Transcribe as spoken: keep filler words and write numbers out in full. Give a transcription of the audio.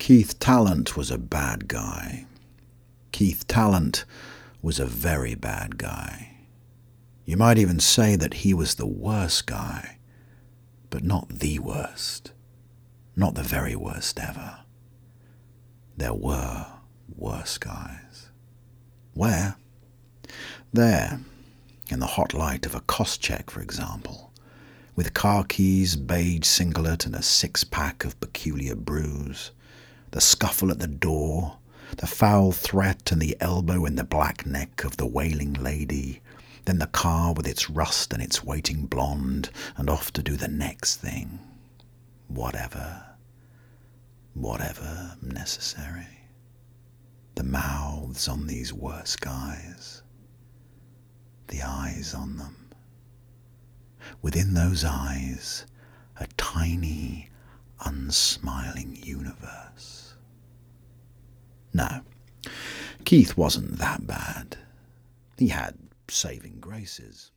Keith Tallant was a bad guy. Keith Tallant was a very bad guy. You might even say that he was the worst guy, but not the worst. Not the very worst ever. There were worse guys. Where? There, in the hot light of a Koscheck, for example, with car keys, beige singlet, and a six-pack of peculiar brews, the scuffle at the door, the foul threat and the elbow in the black neck of the wailing lady, then the car with its rust and its waiting blonde, and off to do the next thing. Whatever. Whatever necessary. The mouths on these worse guys. The eyes on them. Within those eyes, a tiny, unsmiling universe. No, Keith wasn't that bad. He had saving graces.